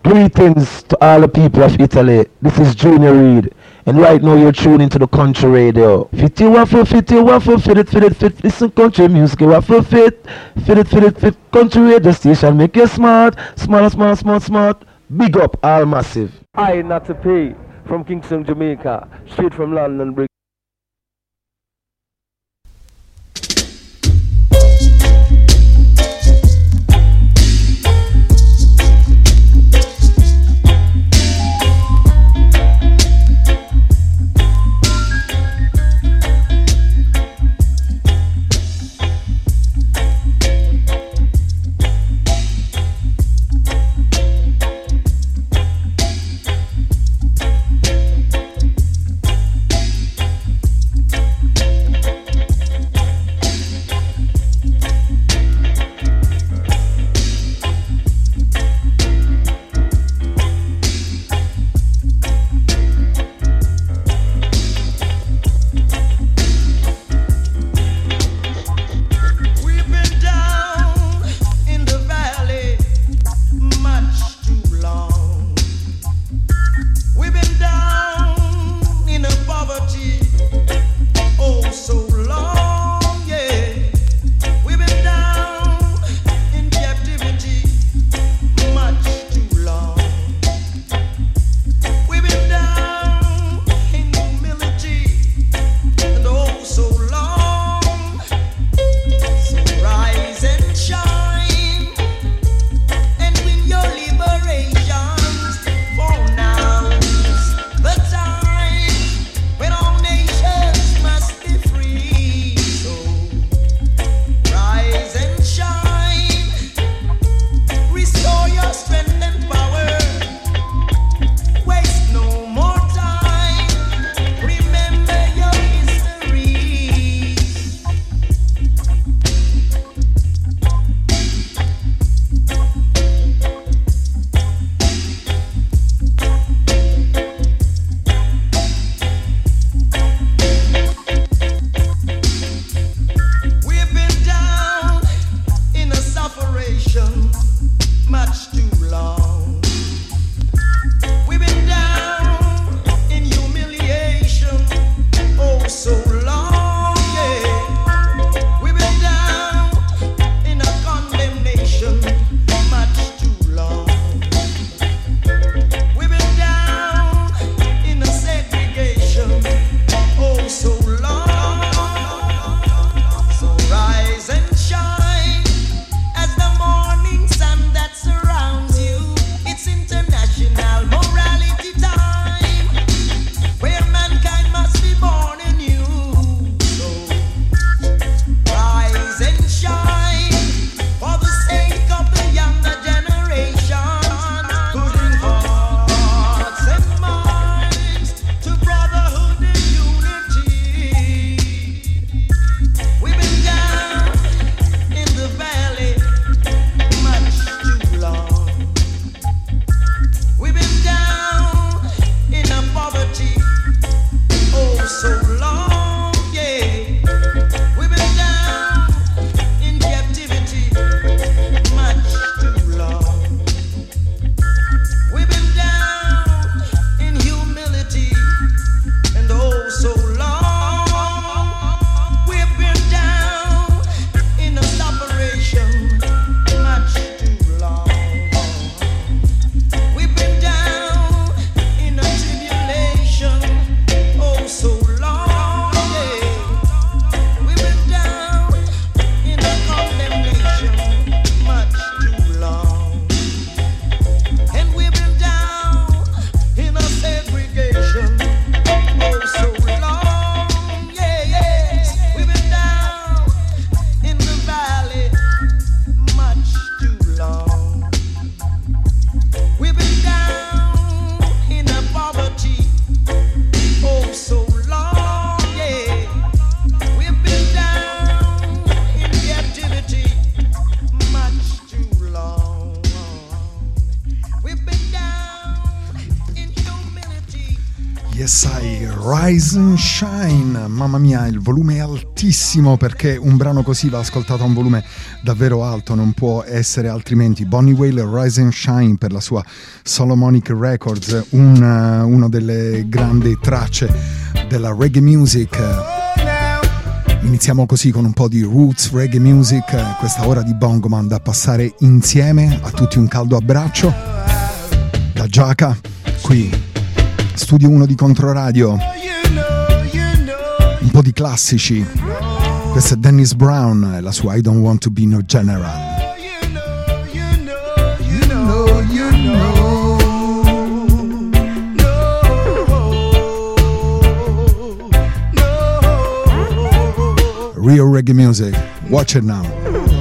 Greetings to all the people of Italy. This is Junior Reid. And right now you're tuning to the country radio. Fit you waffle, fit. Listen country music, you waffle fit. Fit. Country radio station, make you smart. Big up, all massive. I not to pay from Kingston, Jamaica, straight from London Bridge. Yes, I Rise and Shine. Mamma mia, il volume è altissimo perché un brano così va ascoltato a un volume davvero alto, non può essere altrimenti. Bonnie Wailer, Rise and Shine per la sua Solomonic Records, una delle grandi tracce della reggae music. Iniziamo così con un po' di roots reggae music, questa ora di Bongoman da passare insieme. A tutti un caldo abbraccio da Giaca, qui Studio 1 di Controradio. Un po' di classici. Questa è Dennis Brown e la sua I Don't Want to Be No General. Real reggae music. Watch it now.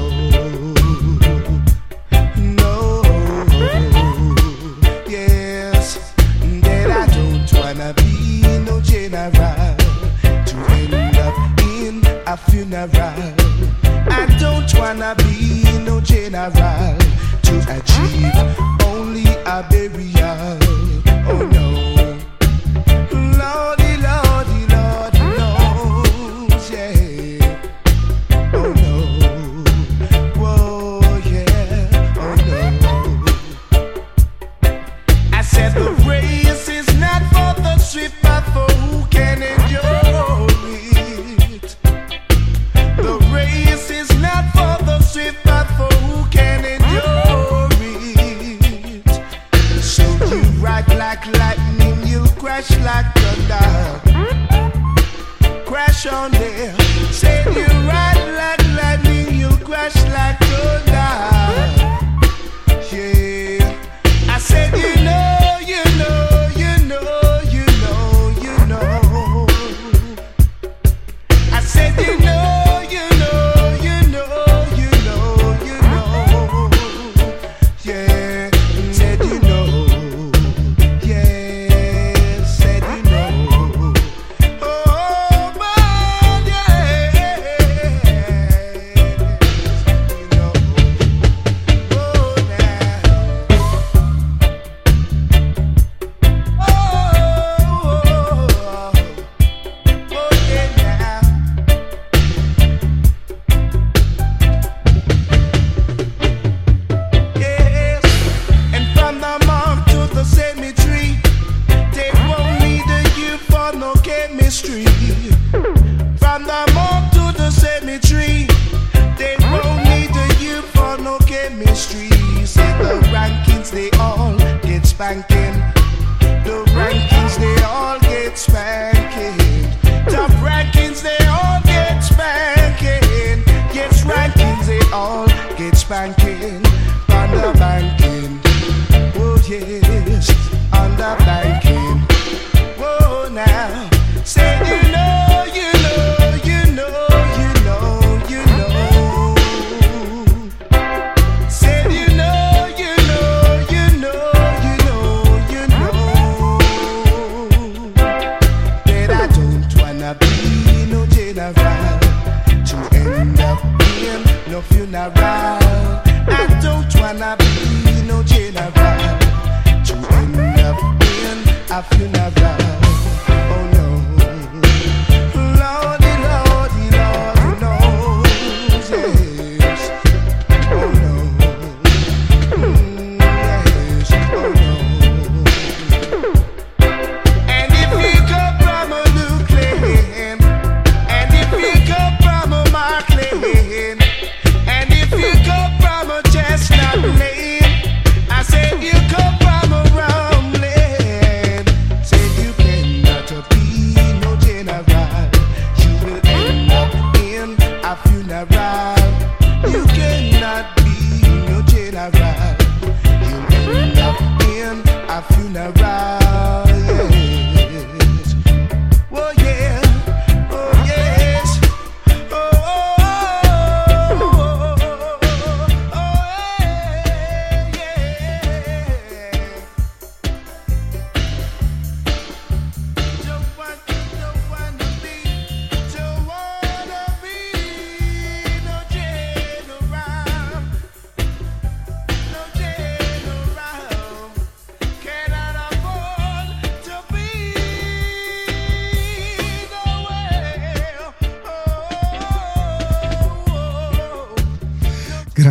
A funeral. I don't wanna be no general to achieve only a burial. Oh no, Lordy, Lordy, Lordy knows, yeah. Oh no, whoa, yeah. Oh no. I said the race is not for the swift, but for who can endure. The race is not for the swift, but for who can endure it. So you ride like lightning, you crash like thunder. Crash on there. Say you ride like lightning, you crash like thunder. Yeah, I said you know, you know, you know, you know, you know. I said you know.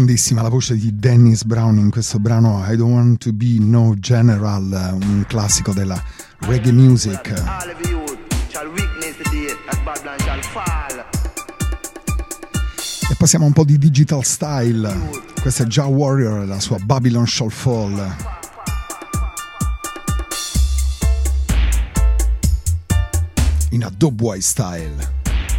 Grandissima la voce di Dennis Brown in questo brano I Don't Want to Be No General, un classico della reggae music. E passiamo a un po' di digital style. Questa è Jah Warrior, la sua Babylon Shall Fall. In a Dubwise style.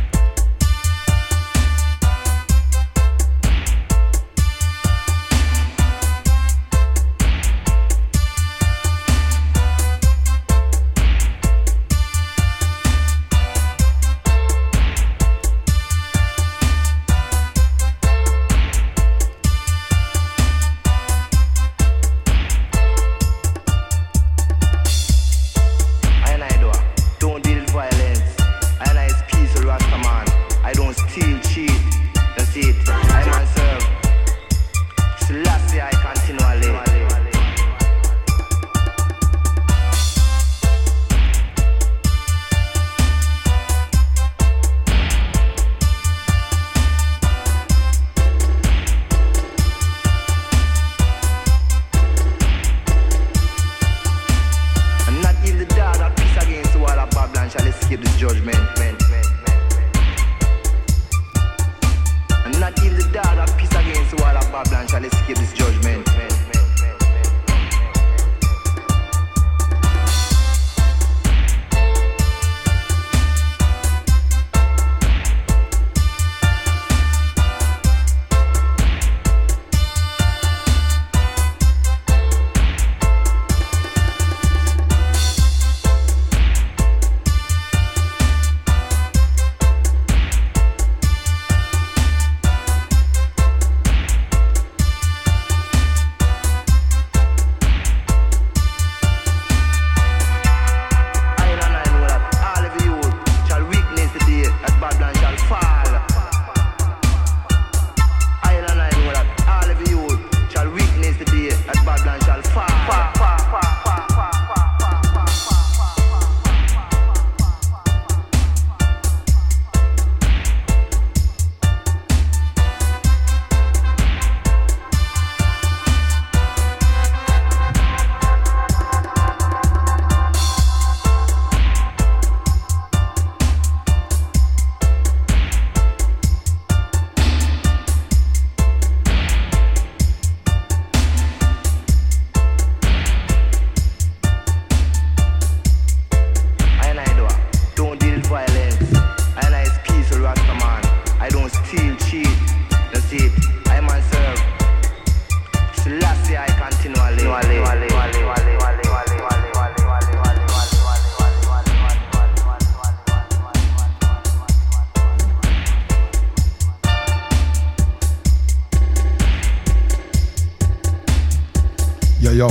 Yo.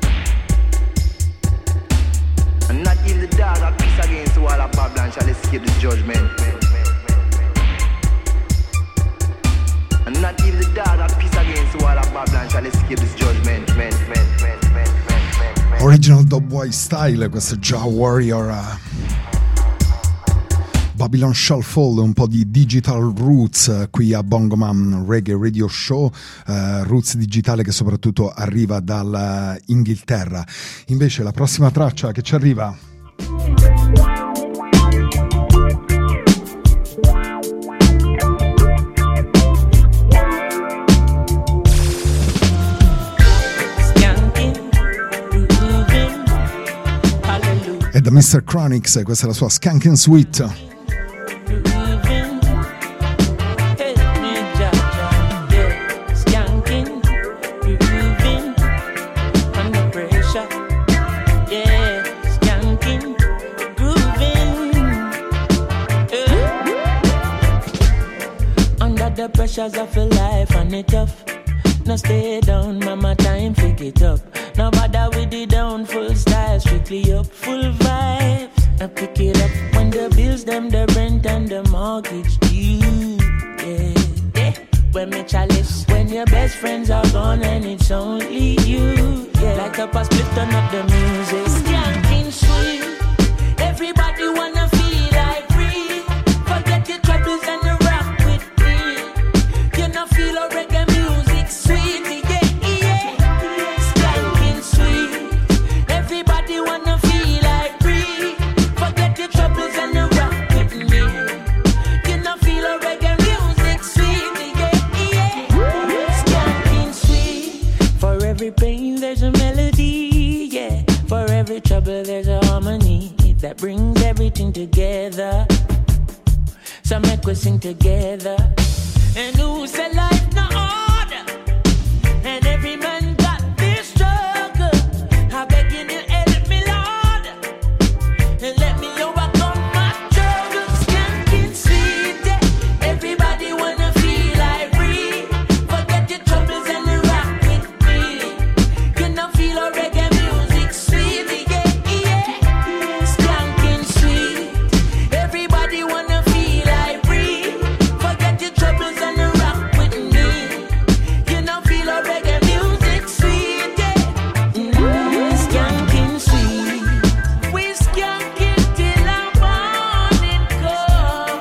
And not give the dog a piece against the wall of Babylon shall escape this judgment. And not give the dog a piece against the wall of Babylon shall escape this judgment. Original Dubwise style, questo è Jah Warrior. Babylon Shall Fall, un po' di digital roots qui a Bongoman Reggae Radio Show, roots digitale che soprattutto arriva dall'Inghilterra. Invece la prossima traccia che ci arriva è da Mr. Chronix, questa è la sua Skankin' Sweet. Pressures of a life and it tough. Now stay down, mama, time pick it up. Now bother with the down, full style, strictly up, full vibes. Now pick it up when the bills, them, the rent and the mortgage due. Yeah. When me chalice, when your best friends are gone and it's only you. Yeah. Light up a split, turn up the music. Skanking sweet, everybody wanna feel like free. Forget your troubles and the rock with me. You know feel a reggae music every pain there's a melody, yeah. For every trouble there's a harmony that brings everything together. So make we sing together. And who said life no order? And every man got this struggle. I beg you to help me, Lord, and let me overcome my struggles. Skanking sweet, yeah. Everybody wanna feel like free. Forget your troubles and rock with me. You know feel a reggae music sweet, yeah, yeah. Skanking sweet. Everybody wanna feel like free. Forget your troubles and rock with me. You know feel a reggae music sweet, yeah. Skanking sweet. We skanking till our morning come.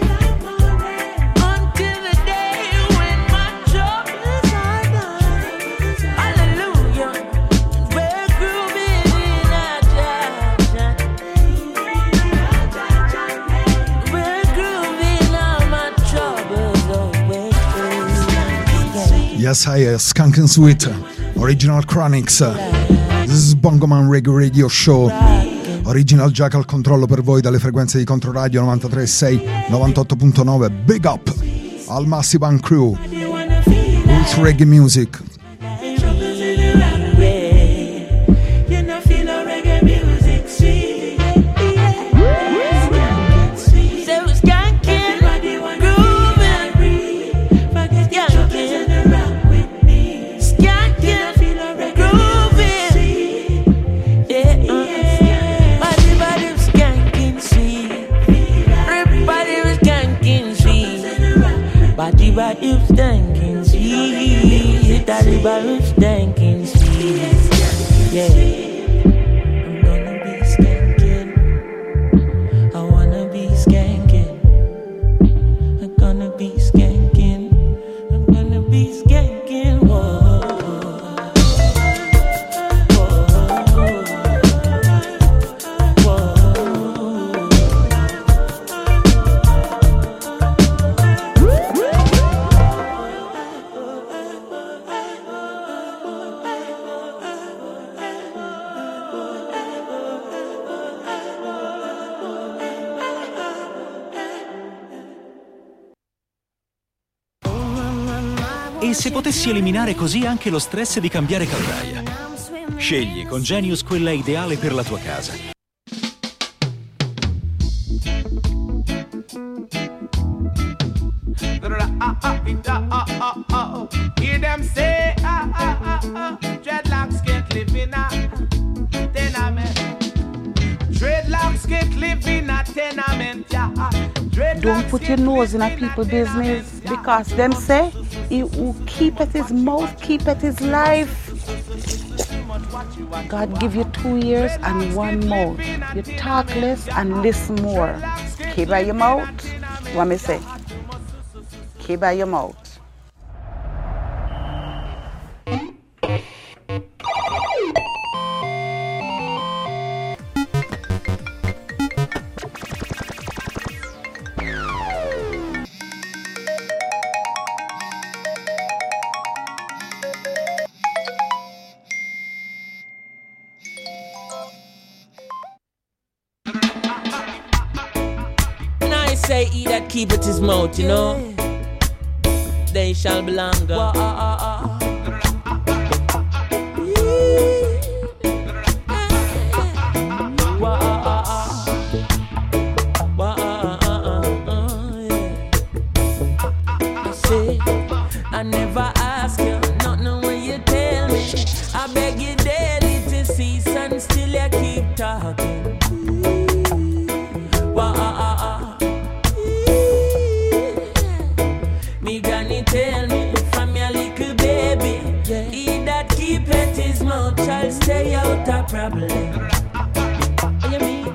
Until the day when my troubles are done. Hallelujah. We're grooving in our Jah. We're grooving all my troubles away. Yes, I Skunk and Sweet, Original Chronics. This is Bongo Man Reggae Radio Show. Original Jack al controllo per voi dalle frequenze di Controradio 93.6, 98.9. Big up al Massive Crew. Roots Reggae Music. You know feel a reggae music sweet. So skanking, grooving, skanking, grooving, yeah. Everybody was skanking sweet. Everybody was skanking sweet. Body was skanking sweet. Everybody was skanking sweet. Yeah. I'm gonna be skanking. I wanna be skanking. I'm gonna be skanking. I'm gonna be skanking. Whoa. E se potessi eliminare così anche lo stress di cambiare caldaia? Scegli con Genius quella ideale per la tua casa. Hear them say, dreadlocks can't live in a tenement. Dreadlocks can't live in a tenement, yeah. Don't put your nose in a people's business because them say he who keepeth his mouth keepeth his life. God give you 2 ears and 1 mouth. You talk less and listen more. Keep by your mouth. What me say? Keep by your mouth. Say he that keepeth his mouth, you know, they shall be longer. I say, I never ask you nothing when you tell me. I beg you daily to cease and still you keep talking. Me granny tell me from your little baby, he that keepeth his mouth shall stay out of problem. You mean?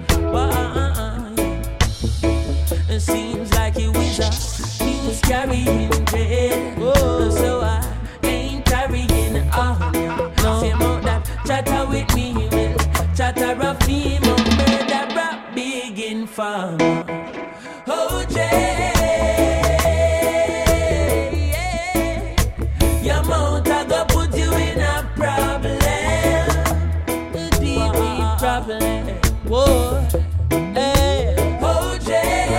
It seems like he was carrying dread. So I ain't carrying on. No, same out that chatter with me will chatter of me, murder rap big informer. Oh, Jay. Your mouth I go put you in a problem. Whoa, hey, OJ.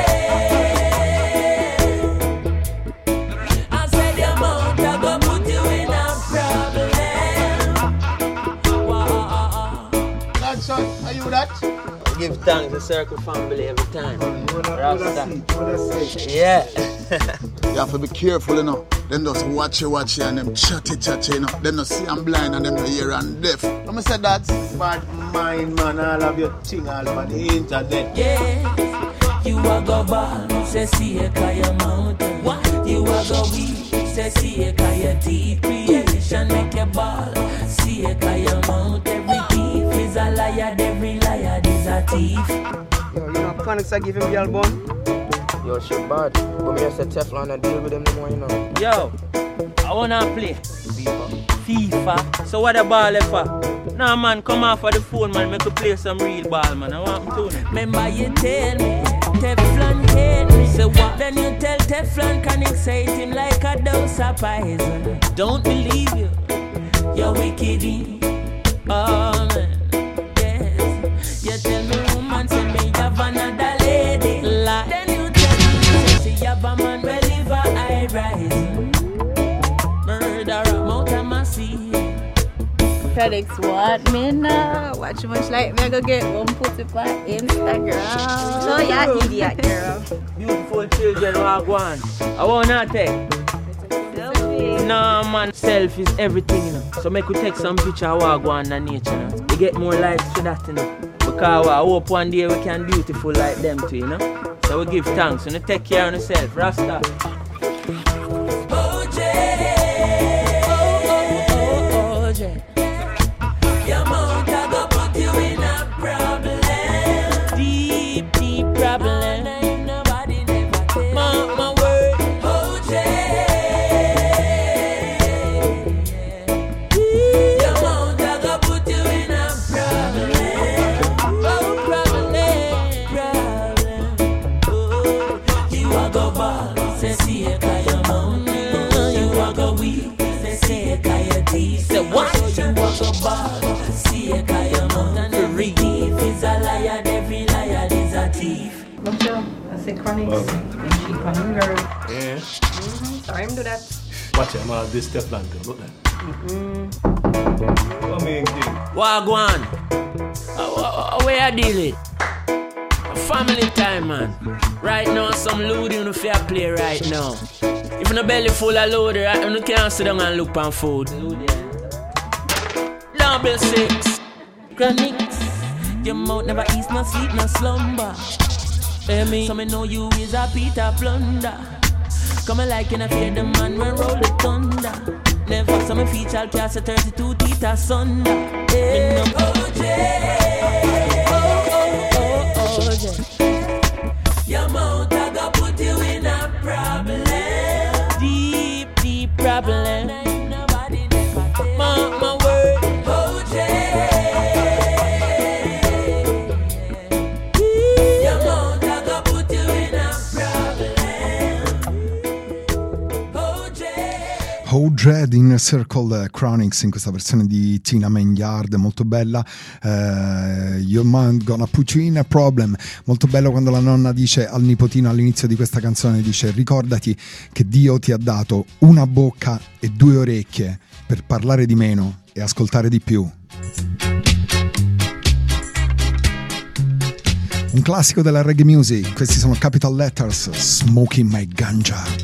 I said the amount I go put you in a problem. Wow. Godson, are you that? Give thanks to Circle Family every time. Rasta. Yeah. You have to be careful, you know. Them just watch you, and them chatty, you know. Them not see I'm blind and them not hear and deaf. Let me say that. Bad mind, man, all of your thing all over the internet. Yeah, you a go ball, say see a kaya mountain. What? You a go weak, say see a kaya teeth. Creation make a ball, see a kaya mount. Every thief is a liar, every liar is a thief. Yo, you know, Connex I give him the album. Yo, shit bad. But me I said Teflon and deal with them no more, you know. Yo, I wanna play FIFA. So what the ball is for? Nah man, come off of the phone man, make you play some real ball man. I want to. Remember you tell me, Teflon hate me. So what? Then you tell Teflon can excite him like a dose of poison. Don't believe you, you're wicked. Oh man, yes. You tell me woman, say me have another lady. Lie. Then you tell me, say you have a man, well if I rise. Murderer, mount of my sea. Felix, what me now? Watch much like me go get one put it on Instagram. So yeah, idiot girl. Beautiful children who are going. I wanna take. Nah man, self is everything, you know. So make we take some picture of what go on in nature, you know. We get more likes for that, you know. Because I hope one day we can beautiful like them too, you know. So we give thanks, you know, take care of yourself, Rasta. OJ, OJ, your mouth I go put you in a problem. Deep, deep problem. Nobody never tell. My word, OJ. Your mouth I go put you in a problem. Oh, problem. Oh, you a go ball, say see a kaya mount. You a go weak, say see a kaya teeth. Say what? You a go ball, see a kaya mount. And every thief is a liar, every liar is a thief. Look up, I say Chronix, and she Chronin girl. Yeah. Sorry, I'm do that. Watch it, man. This Teflon girl. Look that. What mean, King? Wagwan. Where I deal it? Family time, man. Right now, some load you no fair play right now. If no belly full of load, right, you can't sit down and look on food. Double 6. Chronix. Your mouth never eats, no sleep, no slumber. Hear me? So me know you is a Peter Plunder. Come like in a fear the man when roll the thunder. Never saw me feature cast a 32 teeth asunder. Me no OJ. OJ. Your mouth I go put you in a problem. Deep, deep problem. Nobody never tell. My word, OJ. Your mouth I go put you in a problem. OJ. OJ in Circle Chronix in questa versione di Tina Maynard, molto bella. Your man gonna put you in a problem, molto bello quando la nonna dice al nipotino all'inizio di questa canzone, dice ricordati che Dio ti ha dato una bocca e 2 orecchie per parlare di meno e ascoltare di più. Un classico della reggae music, questi sono Capital Letters, Smoking My Ganja.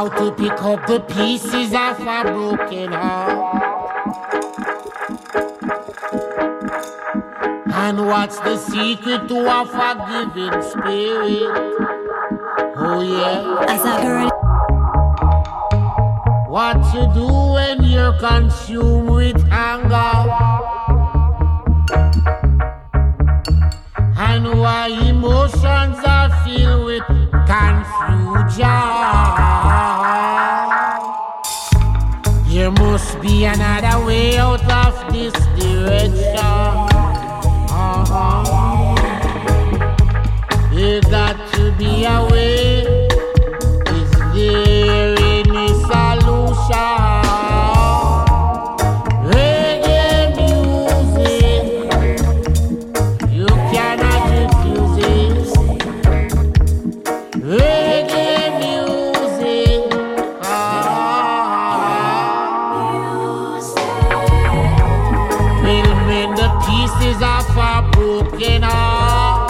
how to pick up the pieces of a broken heart. And what's the secret to a forgiving spirit? Oh yeah. As a girl. What you do when you're consumed with anger? And why emotions are filled with confusion? There must be another way out of this direction. There got to be a way. Is there any solution? Reggae music, you cannot refuse it. Reggae music, will mend the pieces of a broken heart.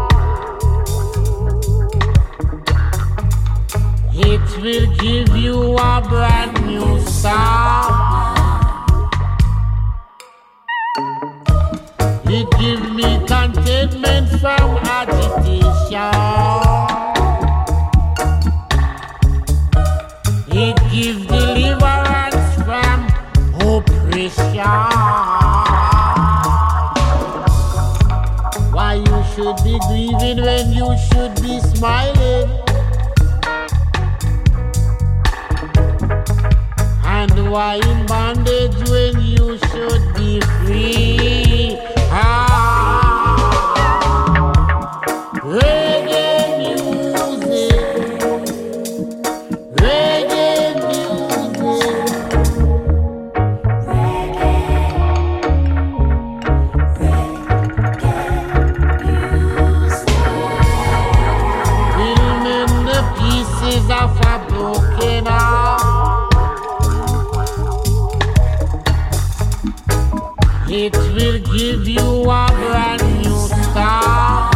It will give you a brand new start. It gives me contentment from agitation. It gives deliverance from oppression. Why you should be grieving when you should be smiling? And why in bondage when you should be free? Reggae music, reggae music, will mend the pieces of a broken heart. It will give you a brand new start.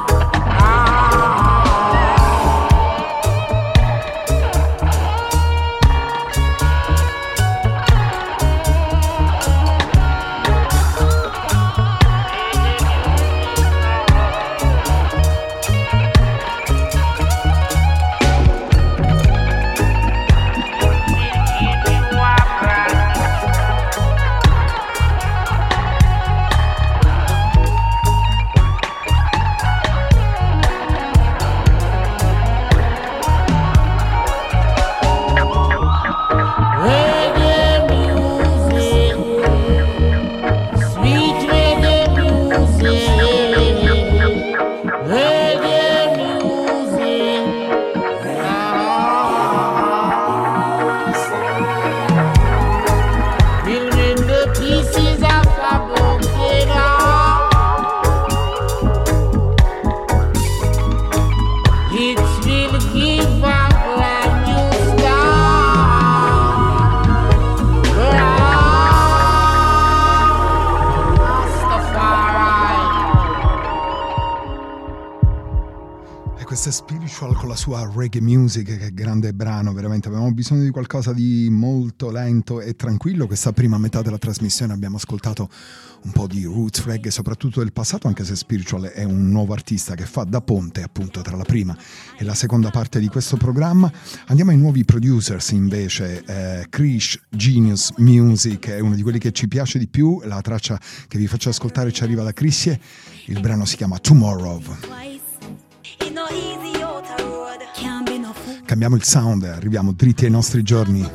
Spiritual con la sua reggae music, che grande brano, veramente avevamo bisogno di qualcosa di molto lento e tranquillo. Questa prima metà della trasmissione abbiamo ascoltato un po' di roots reggae, soprattutto del passato, anche se Spiritual è un nuovo artista che fa da ponte appunto tra la prima e la seconda parte di questo programma. Andiamo ai nuovi producers invece. Krish Genius Music è uno di quelli che ci piace di più. La traccia che vi faccio ascoltare ci arriva da Chrissie, il brano si chiama Tomorrow. Cambiamo il sound, arriviamo dritti ai nostri giorni.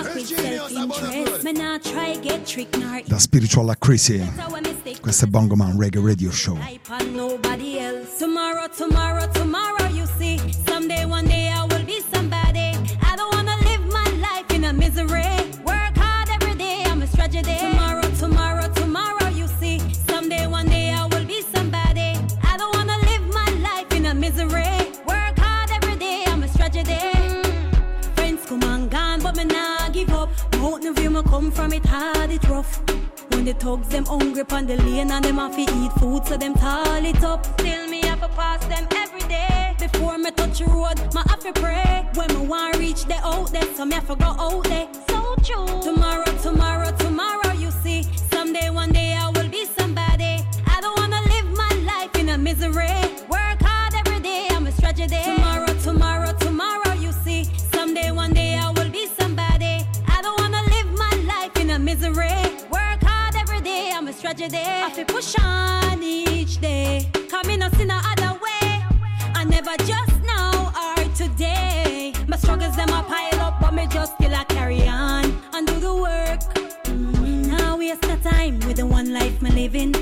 Da Spiritual a Chrissy, questo è Bongo Man Reggae Radio Show. Tomorrow, tomorrow, tomorrow, you see. Someday, one day I will be somebody. I don't wanna live my life in a misery. Work hard every day, I'm a tragedy. Tomorrow, tomorrow, tomorrow, you see. Someday, one day I will be somebody. I don't wanna live my life in a misery. Work hard every day, I'm a tragedy. Friends come and gone, but me nah give up. Mountain view me come from, it hard, it rough. When the thugs, them hungry on the lane and them have to eat food, so them tall it up. Still me have to pass them every day. Before me touch the road, my have to pray. When me want reach the out there, so me have to go out there. So true. Tomorrow, tomorrow, tomorrow, you see. Someday, one day I will be somebody. I don't wanna live my life in a misery. Work hard every day, I'm a tragedy. Tomorrow, tomorrow, tomorrow, you see. Someday, one day I will be somebody. I don't wanna live my life in a misery. Work hard every day, I'm a tragedy. I feel push on each day. Come in us in a other way. I never just now or today. My struggles them a pile up, but me just still a carry on and do the work. Now waste the time with the one life me living.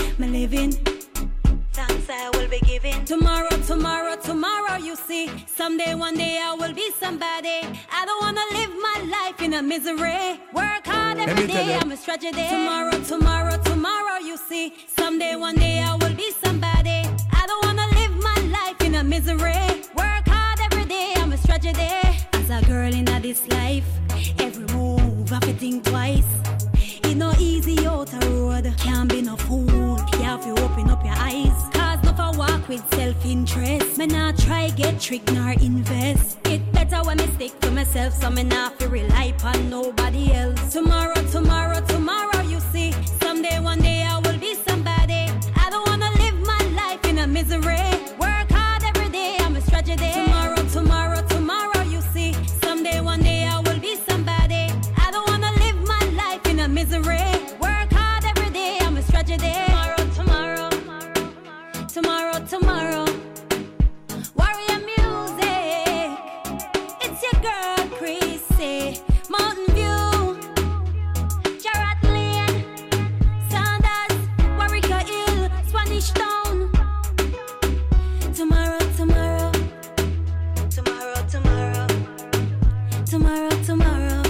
Thanks I will be giving. Tomorrow, tomorrow, tomorrow, you see. Someday, one day I will be somebody. I don't wanna live my life in a misery. Work hard every day, I'm a tragedy. Tomorrow, tomorrow, tomorrow, you see. Someday, one day I will be somebody. I don't wanna live my life in a misery. Work hard every day, I'm a tragedy. As a girl in this life, every move I have to think twice. It's no easy out the road, can't be no fool. You have to open up your eyes. Cause no for walk with self-interest. Me not try get tricked nor invest. It better when me stick to myself, so me not fi rely on nobody else. Tomorrow, tomorrow, tomorrow, you see. Someday, one day I will be somebody. I don't wanna live my life in a misery. Work hard every day, I'm a tragedy. Tomorrow, tomorrow, tomorrow, you see. Someday, one day I will be somebody. I don't wanna live my life in a misery. Work hard every day, I'm a tragedy. Tomorrow, tomorrow, tomorrow, tomorrow. Warrior music. It's your girl, Chrissy. Mountain View, Jarrett Lane, Sanders, Warwick Hill, Spanish Town. Tomorrow, tomorrow, tomorrow, tomorrow, tomorrow, tomorrow.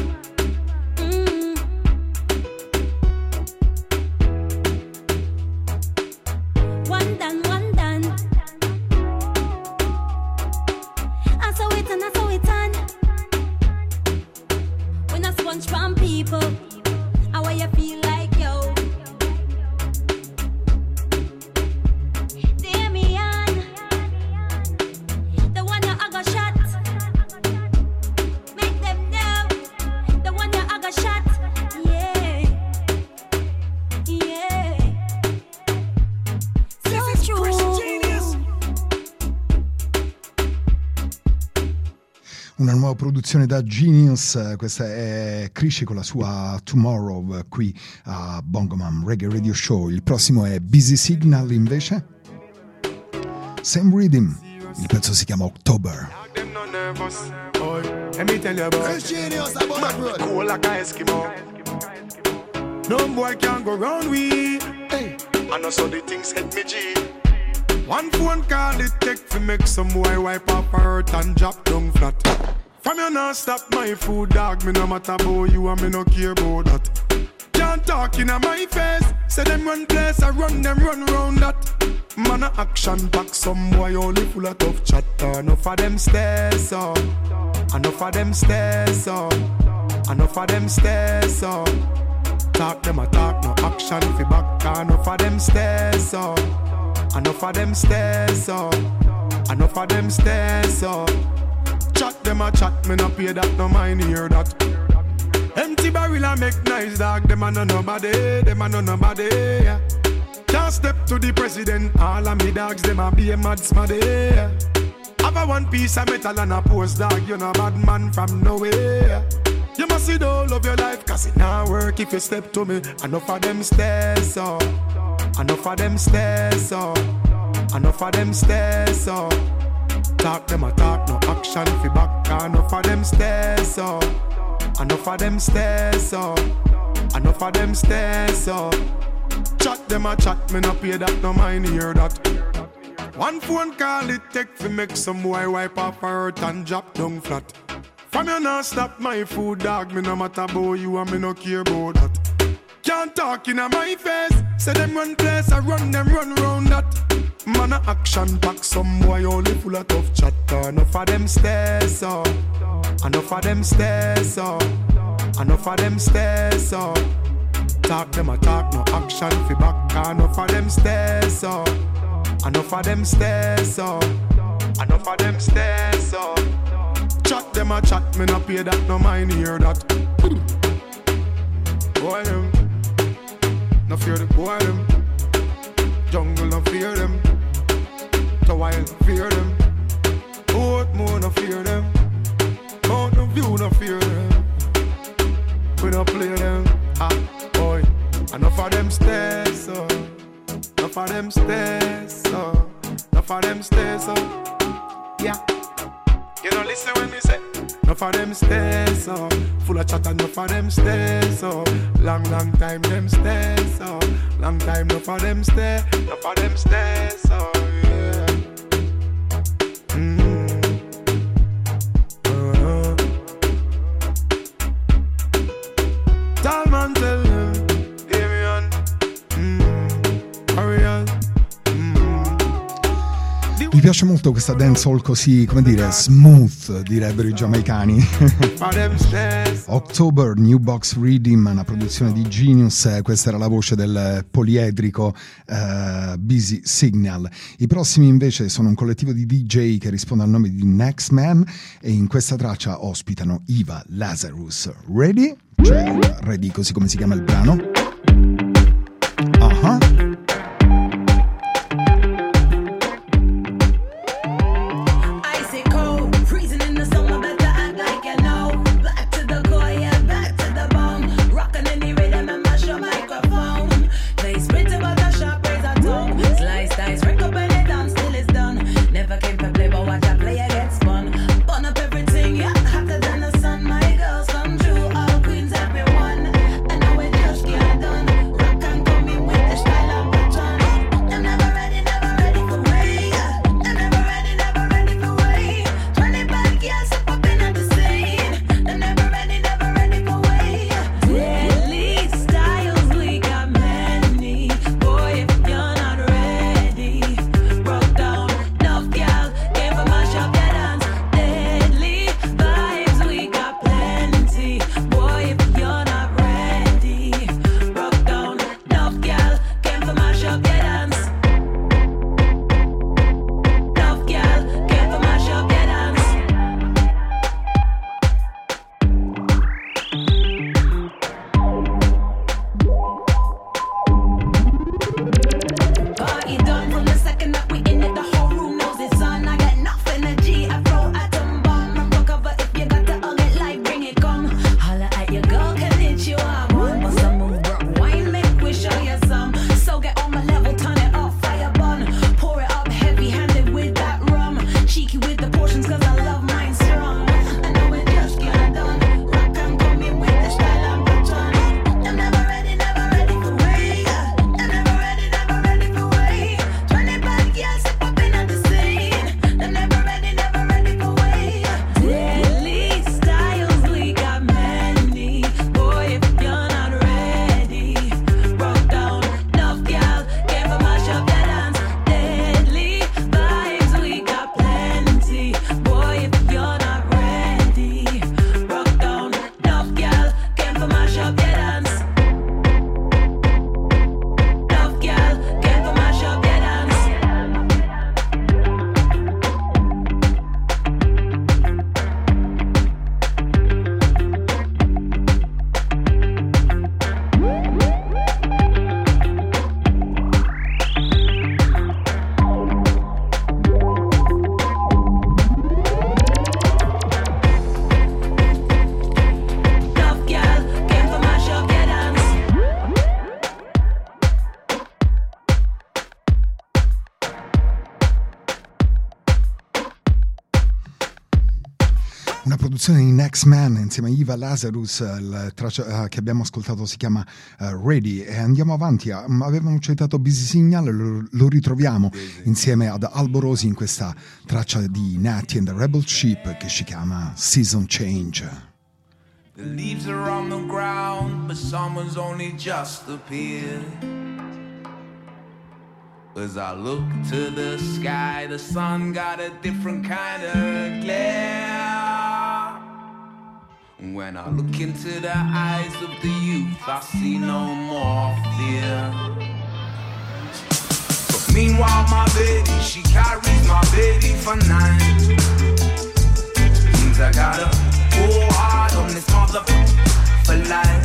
One done, one done. I saw it and I saw it on. When I sponge from people, how I feel like yo. Damian, the one I got shot. Make them know, the one I got shot. Yeah, yeah. So true. Una nuova produzione da Genius, questa è Krishy con la sua Tomorrow qui a Bongomam Reggae Radio Show. Il prossimo è Busy Signal invece. Same Rhythm, il pezzo si chiama October. Let me tell you about Genius about man, cool like a Eskimo. No boy can go round we. Hey, I know so the things hit me G. One phone call it take to make some boy wipe up her hurt and drop down flat. From you not stop my food dog, me no matter about you and me no care about that. Can't talk in my face, say them run place, I run them run round that. Man a action pack, some boy only full of tough chatter. Enough of them stairs up, enough of them stairs up, enough of them stairs up. Talk them a talk, no action fi back. Enough of them stairs up, enough of them stairs up, enough of them stairs up. Chat them a chat, me no pay that, no mind hear that. Empty barrel a make nice dog, them a no nobody, them a no nobody. Yeah. Can't step to the president, all of me dogs, them a be a mad smaddy. Yeah. Have a one piece of metal and a post dog, you no bad man from nowhere. You must see the whole of your life, cause it not work if you step to me. Enough of them stairs up, enough of them stairs up, enough of them stairs up. Talk them a talk, no action fi back. Enough of them stairs up, enough of them stairs up, enough of them stairs up. Chat them a chat, me no pay that, no mind hear that. One phone call it take to make some boy wipe off her hurt and drop down flat. From you not stop my food dog, me no matter about you and me no care about that. Can't talk in my face, say them run place, I run them run round that. Man a action pack, some boy only full of tough chatter. Enough of them stairs up, enough of them stairs up, enough of them stairs up. Talk them a talk, no action fi back. Enough of them stairs so. Enough of them stairs so. Enough of them stairs so. Chat them a chat, me no pay that, no mind hear that. Boy them, no fear the boy them. Jungle no fear them. The wild fear them. Oat moon no fear them. Mountain view no fear them. We don't play them. Ah, boy. Enough of them stairs so. Enough of them stairs so. Enough of them stairs so. Yeah. You don't listen when me say. Enough of them stairs so. Full of chat, enough of them stairs so. Long time them stairs so. Long time enough of them stairs. Enough of them stairs so. Yeah. Tall man tell them, hear me on. Hurry on. Mi piace molto questa dancehall così, come dire, smooth, direbbero i giamaicani. October, New Box Rhythm, una produzione di Genius. Questa era la voce del poliedrico Busy Signal. I prossimi invece sono un collettivo di DJ che risponde al nome di Next Man e in questa traccia ospitano Eva Lazarus. Ready? Cioè, ready così come si chiama il brano. Una produzione di Next Man insieme a Eva Lazarus. La traccia che abbiamo ascoltato si chiama Ready, e andiamo avanti. Avevamo citato Busy Signal, lo ritroviamo insieme ad Alborosi in questa traccia di Natty and the Rebel Ship che si chiama Season Change. The leaves are on the ground, but summer's only just appeared. As I look to the sky, the sun got a different kind of glare. When I look into the eyes of the youth, I see no more fear. But meanwhile, my baby, she carries my baby for 9. Means I gotta go hard on this motherfucker for life.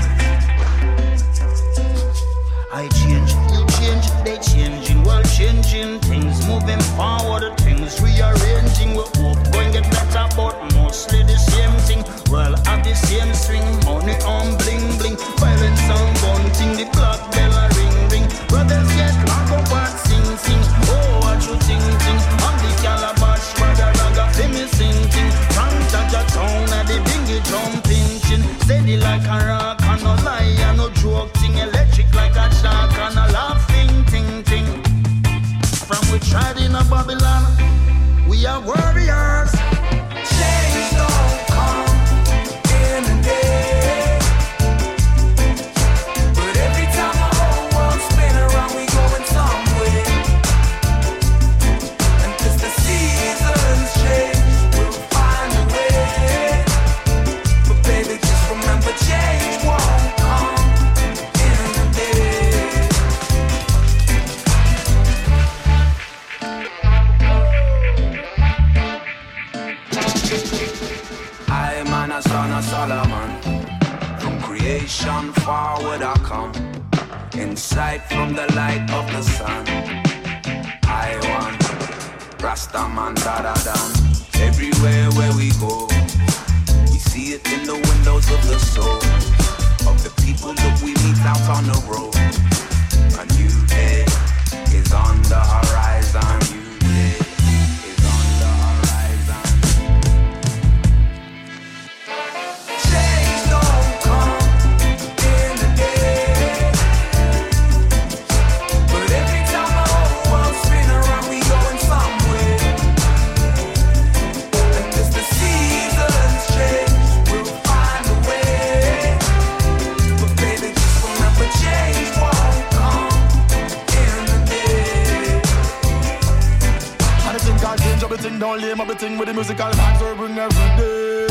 I change, you change, they changing, world changing, things moving forward, things rearranging. We hope going get better, but mostly the same thing. Well, have the same swing, money on bling bling, violence on bunting, the clock bell a ring ring. Brothers get lock up and sing sing. Oh, what you think? On the calabash, brother raga, me sing ting. From Jaja Town at the bingy jumping chin, steady like a rock, and no lie, and no joke thing, electric like a shark, and a laughing ting ting. From we tried in a Babylon, we are warriors. Change don't come in a day, but every time the whole world spin around, we going somewhere. And as the seasons change, we'll find a way. But baby, just remember, change won't come in a day. I man a son of Solomon. From creation forward I come, insight from the light of the sun. I want Rastaman da-da-dam. Everywhere where we go, we see it in the windows of the soul of the people that we meet out on the road. A new day is on the horizon. New day is on the horizon. Change don't come in a day, but every time the whole world spin around, we going somewhere. And as the seasons change, we'll find a way. But baby, just remember, change won't come in a day. And the thing can't change, everything don't lame, everything with the musical vibes we bring every day.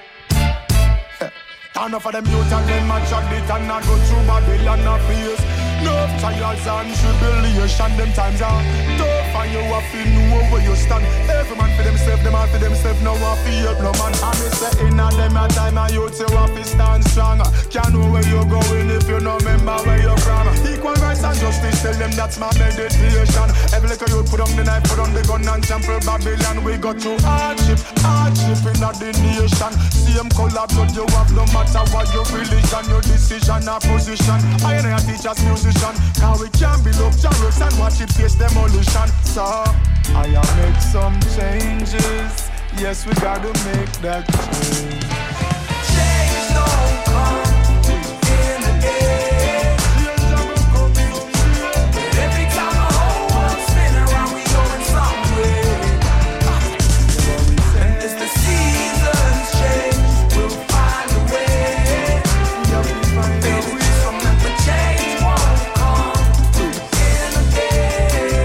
Turn off of them youth and them a chat it and not go through Babylon a face. No trials and tribulation, them times are tough and you have to know where you stand. Every man for themself, them all for themself, no one for help no man. And me say in a them a time a youth you have to stand strong. Can't know where you're going if you no remember where you're from. Equal rights and justice, tell them that's my meditation. Every little youth put on the knife, put on the gun and trample Babylon. We got you hardship in a the nation. Same color blood you have, no matter what your religion, your decision or position. I ain't a teacher's musician. Now we can build up chariots and watch it face demolition. So I make some changes. Yes, we gotta make that change. Change don't come in a day, but every time the whole world spin around, we going somewhere. And as the seasons change, we'll find a way. Baby, just remember, change won't come in a day.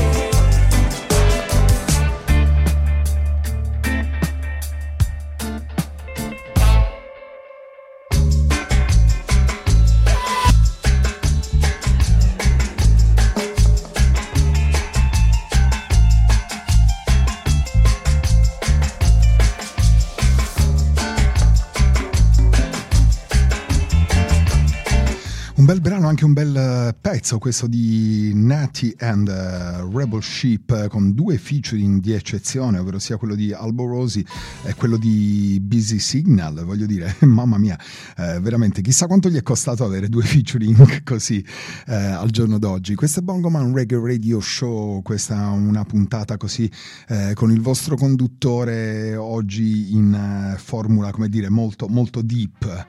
Un bel brano, anche un bel pezzo questo di Natty and Rebel Sheep, con due featuring di eccezione, ovvero sia quello di Albo Rosi e quello di Busy Signal. Voglio dire, mamma mia, veramente chissà quanto gli è costato avere due featuring così al giorno d'oggi. Questo è Bongo Man Reggae Radio Show, questa è una puntata così con il vostro conduttore oggi in formula, come dire, molto, molto deep.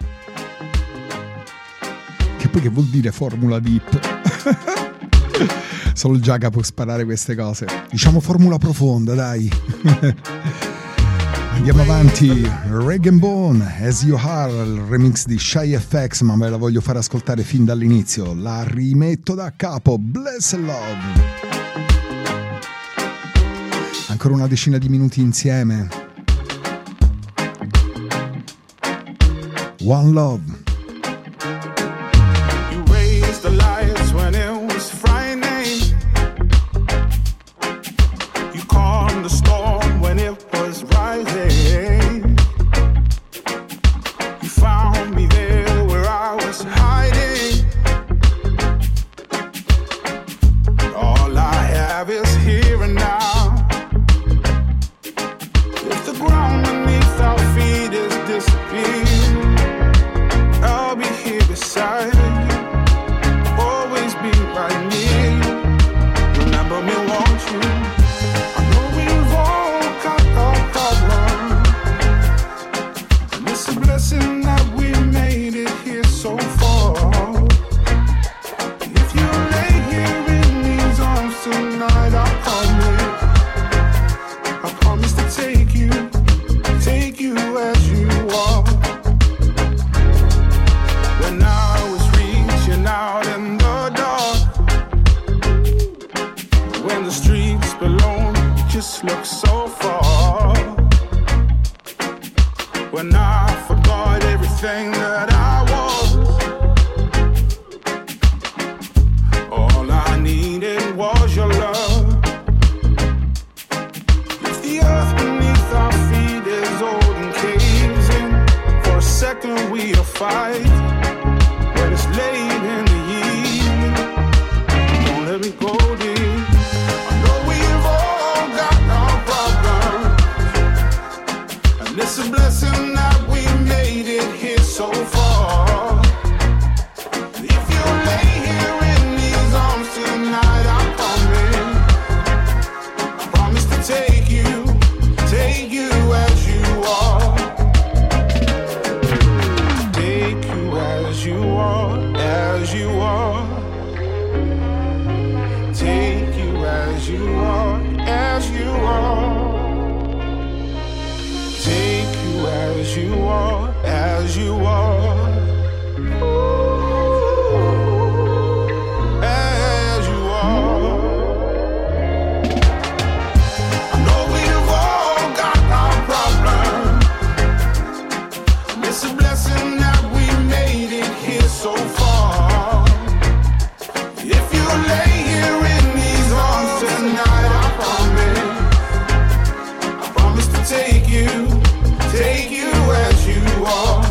Che poi che vuol dire formula deep? Solo il Giaga può sparare queste cose. Diciamo formula profonda, dai. Andiamo avanti. Rag and Bone, As You Are, il remix di Shy FX, ma ve la voglio far ascoltare fin dall'inizio. La rimetto da capo. Bless and Love. Ancora una decina di minuti insieme. One Love. You raised the lights when it was frightening. You calmed the storm when it was rising. You found me there where I was hiding. All I have is here and now. If the ground beneath our feet is disappearing, I'll be here beside you, always be right near you. Remember me, won't you? I know we've all got our problems, and it's a blessing that we made it here so far. If you lay here in these arms tonight, I promise to take you as you are. When I was reaching out in the dark, when the streets below me just looked so far, when I forgot everything that I was, all I needed was your love. If the earth beneath our feet is old and caves in, for a second we'll fight. When it's late in the evening, don't let me go, dear. I know we've all got our problems, and it's a blessing that we made it here so far. If you lay here in these arms tonight, I promise to take you as you are. Take you as you are, as you are. Take you as you are, as you are. Take you as you are, as you are. As you are. I know we've all got our problems. It's a blessing that we made it here so far. If you lay here in these arms tonight, I promise to take you as you are.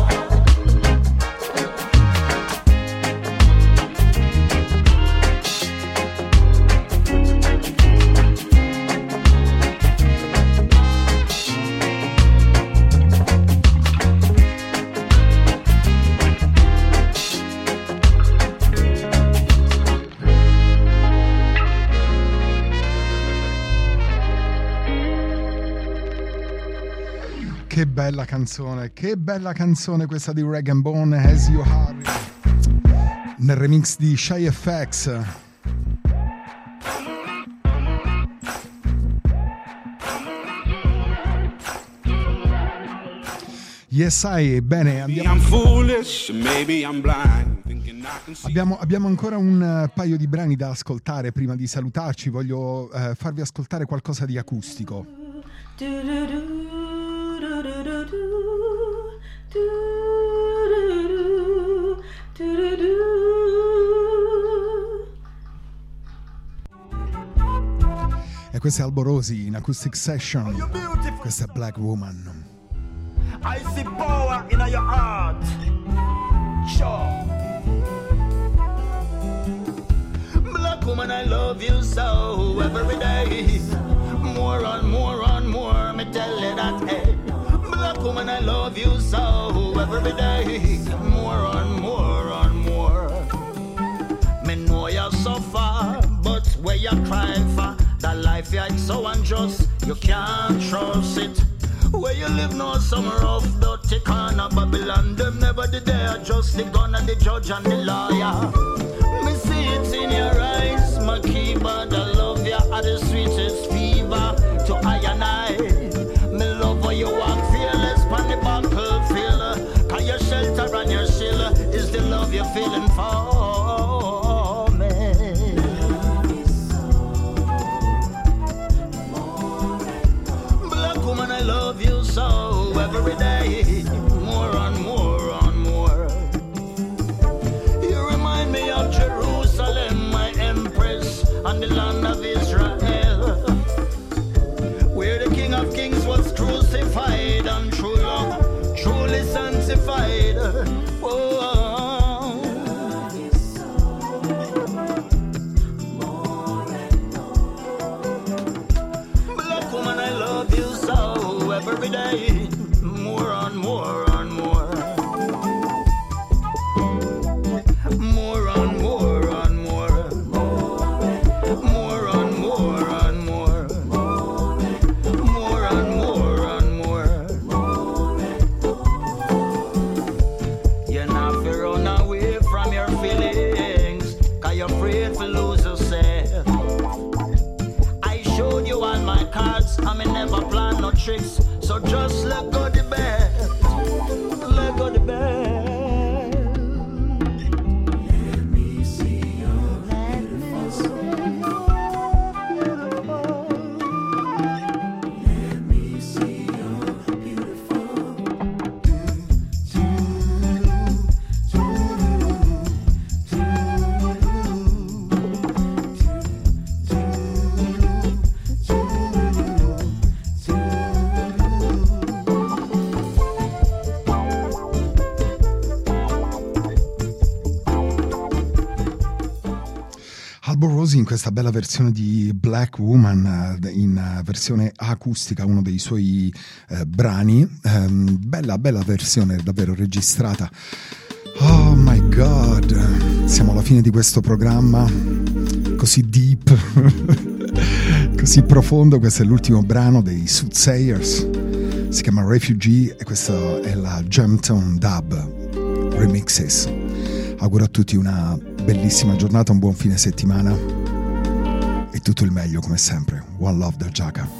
Che bella canzone questa di Rag & Bone, As You Are, nel remix di Shy FX. Yes, bene, abbiamo ancora un paio di brani da ascoltare prima di salutarci. Voglio farvi ascoltare qualcosa di acustico. E questa è Alborosi in Acoustic Session. Questa è Black Woman. I see power in your heart. Sure. Black woman, I love you so every day. More and more and more, me tell you that, hey. Black woman, I love you so every day. More and more and more. Me know you suffer, but where you crying for? That life yeah, it's so unjust, you can't trust it. Where you live no some rough, dirty corner Babylon. Them never did there, just the gun and the judge and the lawyer. Me see it in your eyes, my keyboard. I love you at the sweetest fever. To I and I, me love how you walk fearless on the battlefield. Cause your shelter and your shield is the love you're feeling for me. Black woman, I love you so every day. More and more and more. day. More and more and more. More and more and more. More and more and more. More and more and more. You're not to run away from your feelings, 'cause you're afraid to lose yourself. I showed you all my cards, I may never plan no tricks, so just let go the best. Let go the best. Let me see your beautiful. Let me see your beautiful. Albo Rosie in questa bella versione di Black Woman, in versione acustica, uno dei suoi brani. Bella versione, davvero registrata. Oh my god, siamo alla fine di questo programma così deep, così profondo. Questo è l'ultimo brano dei Soothsayers, si chiama Refugee e questo è la Jampton Dub Remixes. Auguro a tutti una bellissima giornata, un buon fine settimana e tutto il meglio come sempre. One love da Giaca.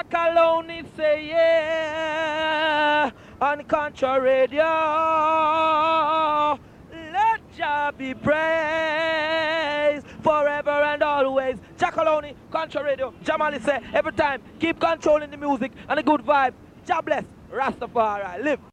Jack alone he say yeah on Contra Radio. Let Jah be praised forever and always. Jack alone, Contra Radio. Jamali say every time keep controlling the music and the good vibe. Jah bless. Rastafari live.